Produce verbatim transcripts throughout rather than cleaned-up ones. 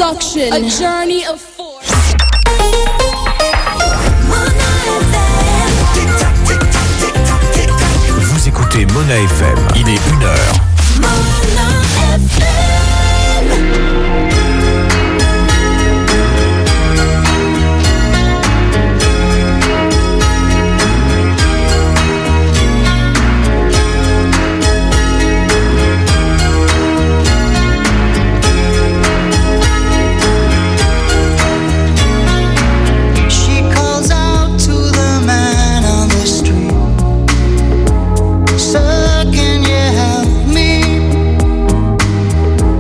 Production, a journey of force. Vous écoutez Mona F M, il est une heure. Mona F M. Sir, can you help me?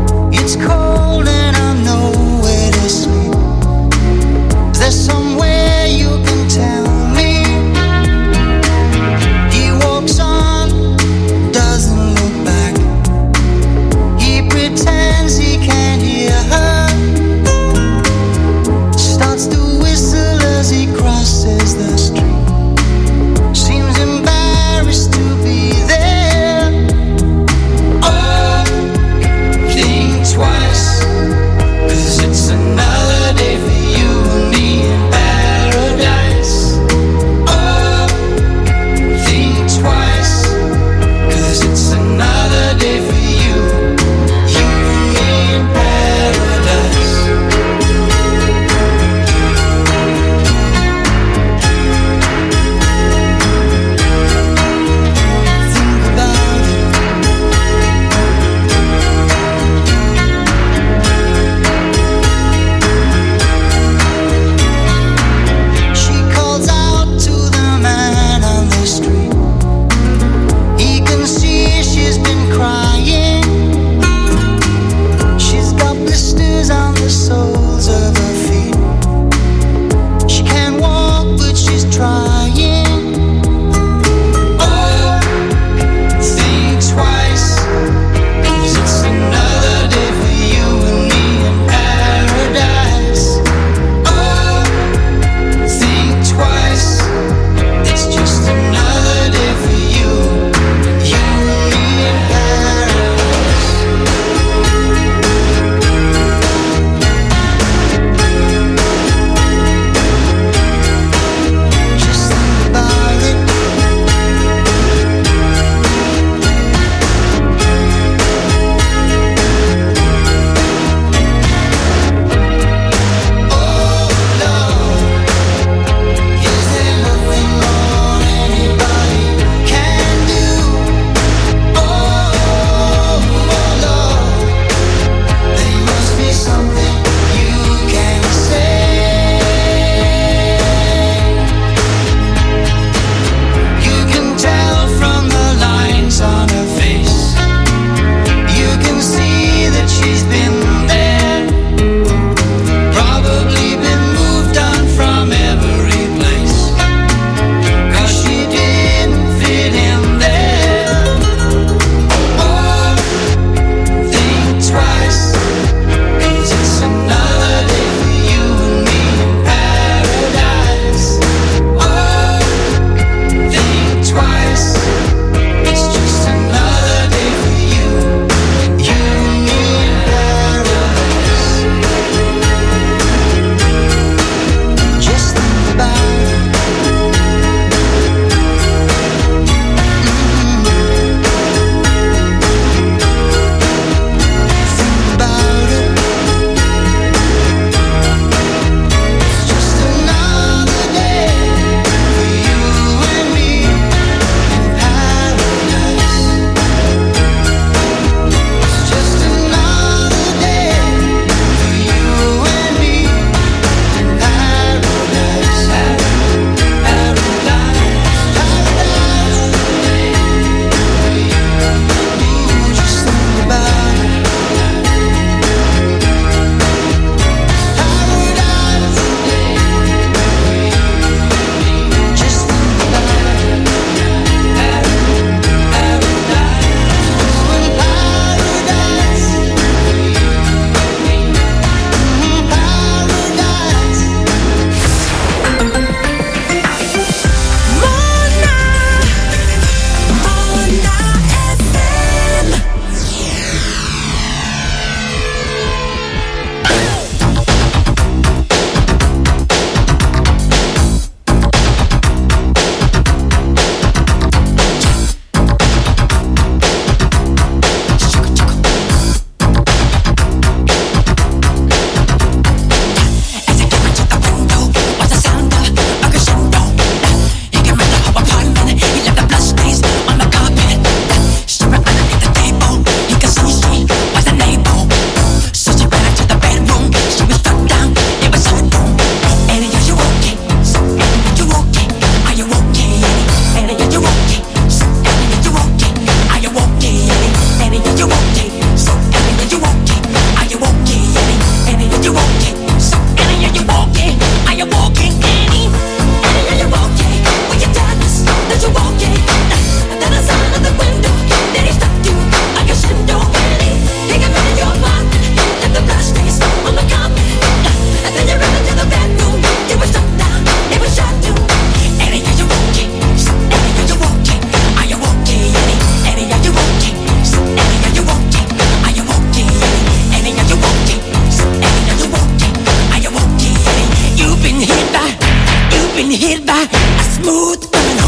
smooth criminal.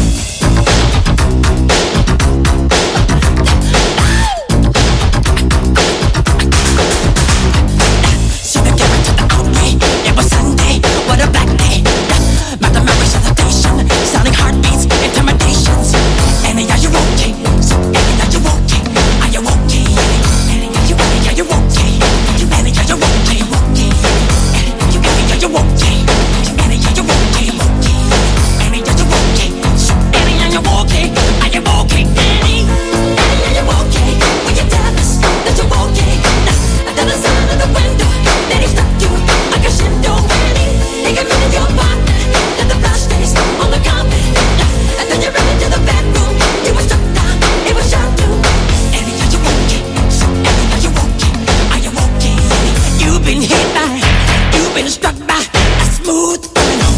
So they came into the outway. It was Sunday, what a black day. But the memories of the station, sounding heartbeats, intimidations. Annie, are you okay? So Annie, are you okay? Are you okay? Annie, are you okay? Are you okay? You Annie, are you okay? Okay. You Annie, are you okay? You Annie, are you okay? Okay. Annie, are you okay? So Annie, are you okay? Are you okay? Annie, Annie, are you okay? Will you tell us that you're okay? Now, the sound of the window, then he stopped you like a shindo. Annie, he came into your apartment, and the flash stays on the carpet. And then you ran into the bedroom, you were struck down, it was shot too. Annie, are you okay? So Annie, are you okay? Are you okay? Annie, you've been hit by, you've been struck by a smooth criminal.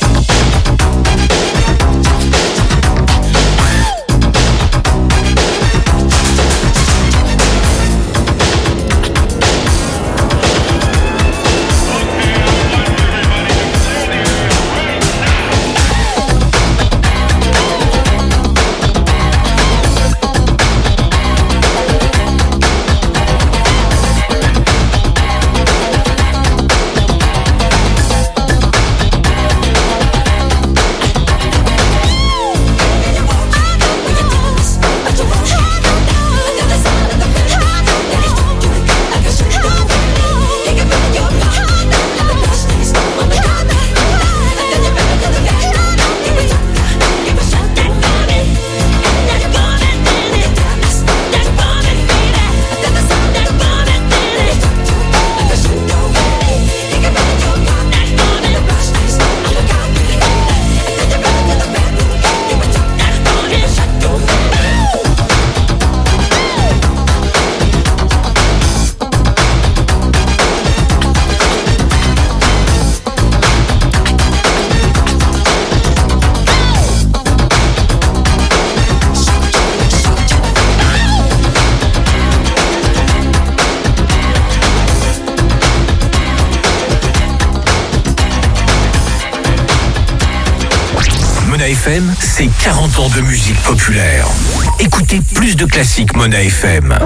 Mona F M, c'est quarante ans de musique populaire. Écoutez plus de classiques Mona F M.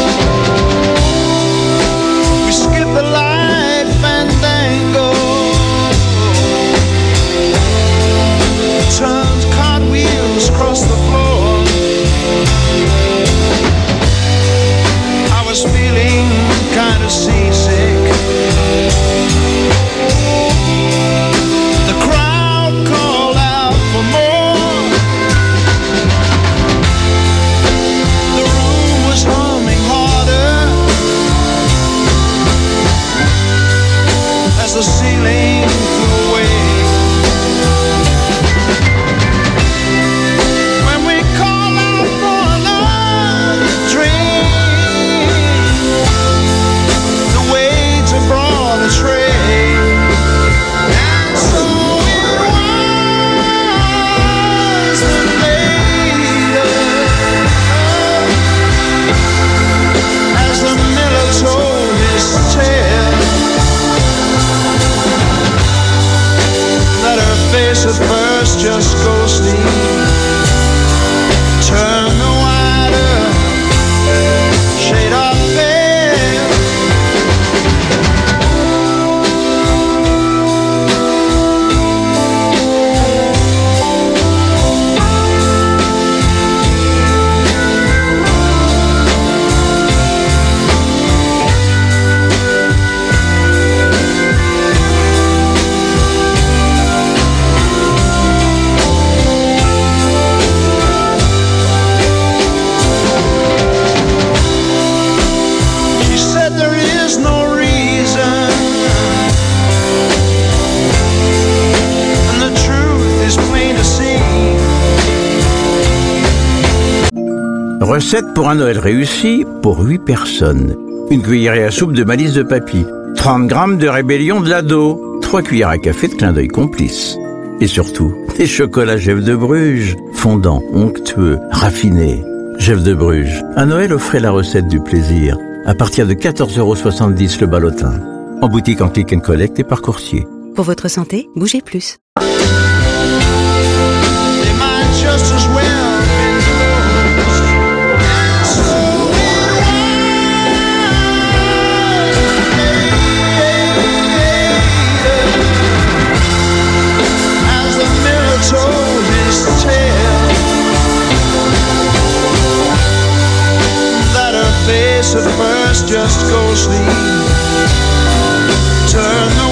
We skip the light fandango Recette pour un Noël réussi pour huit personnes. Une cuillerée à soupe de malice de papy, trente grammes de rébellion de l'ado, trois cuillères à café de clin d'œil complice. Et surtout, des chocolats Gev de Bruges, fondants, onctueux, raffinés. Gev de Bruges, à Noël offrez la recette du plaisir, à partir de quatorze euros soixante-dix le ballotin. En boutique, en click and collect et par coursier. Pour votre santé, bougez plus. At first just go sleep. Turn the